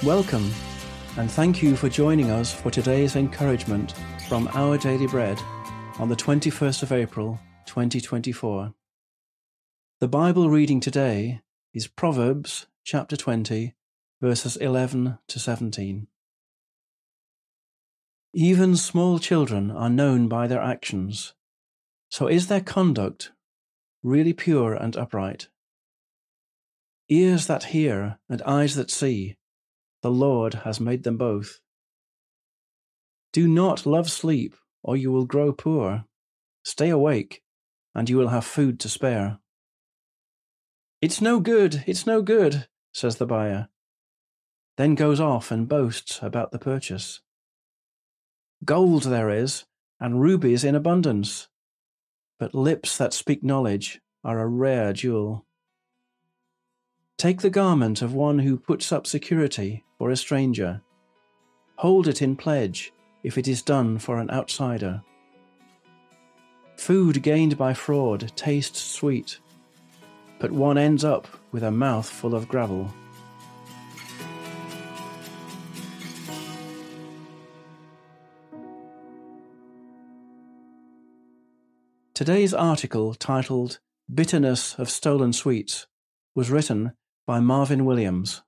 Welcome, and thank you for joining us for today's encouragement from Our Daily Bread on the 21st of April, 2024. The Bible reading today is Proverbs chapter 20, verses 11 to 17. Even small children are known by their actions, so is their conduct really pure and upright? Ears that hear and eyes that see, the Lord has made them both. Do not love sleep, or you will grow poor. Stay awake, and you will have food to spare. It's no good, says the buyer, then goes off and boasts about the purchase. Gold there is, and rubies in abundance, but lips that speak knowledge are a rare jewel. Take the garment of one who puts up security for a stranger. Hold it in pledge if it is done for an outsider. Food gained by fraud tastes sweet, but one ends up with a mouth full of gravel. Today's article, titled Bitterness of Stolen Sweets, was written by Marvin Williams.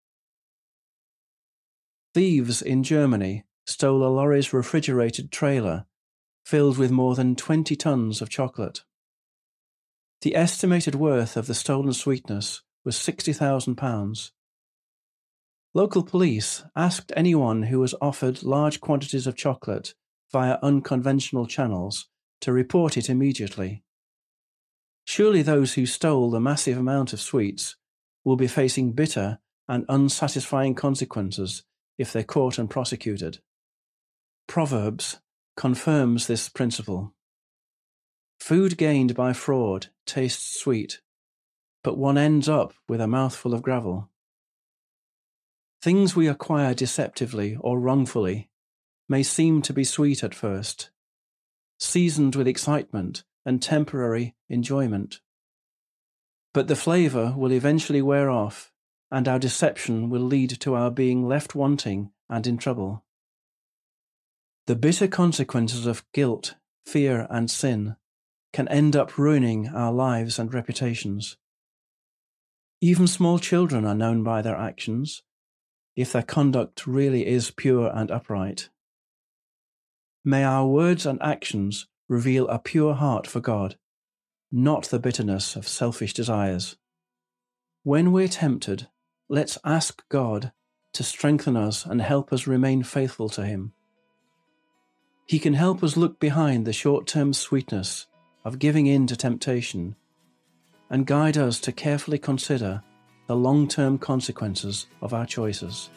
Thieves in Germany stole a lorry's refrigerated trailer filled with more than 20 tons of chocolate. The estimated worth of the stolen sweetness was £60,000. Local police asked anyone who was offered large quantities of chocolate via unconventional channels to report it immediately. Surely those who stole the massive amount of sweets will be facing bitter and unsatisfying consequences if they're caught and prosecuted. Proverbs confirms this principle. Food gained by fraud tastes sweet, but one ends up with a mouthful of gravel. Things we acquire deceptively or wrongfully may seem to be sweet at first, seasoned with excitement and temporary enjoyment. But the flavour will eventually wear off, and our deception will lead to our being left wanting and in trouble. The bitter consequences of guilt, fear, and sin can end up ruining our lives and reputations. Even small children are known by their actions, if their conduct really is pure and upright. May our words and actions reveal a pure heart for God, not the bitterness of selfish desires. When we're tempted, let's ask God to strengthen us and help us remain faithful to Him. He can help us look behind the short-term sweetness of giving in to temptation and guide us to carefully consider the long-term consequences of our choices.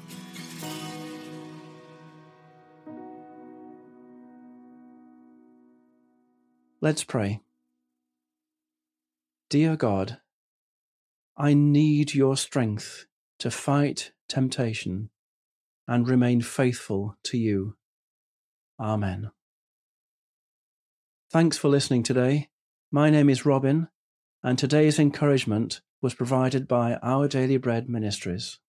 Let's pray. Dear God, I need your strength to fight temptation and remain faithful to you. Amen. Thanks for listening today. My name is Robin, and today's encouragement was provided by Our Daily Bread Ministries.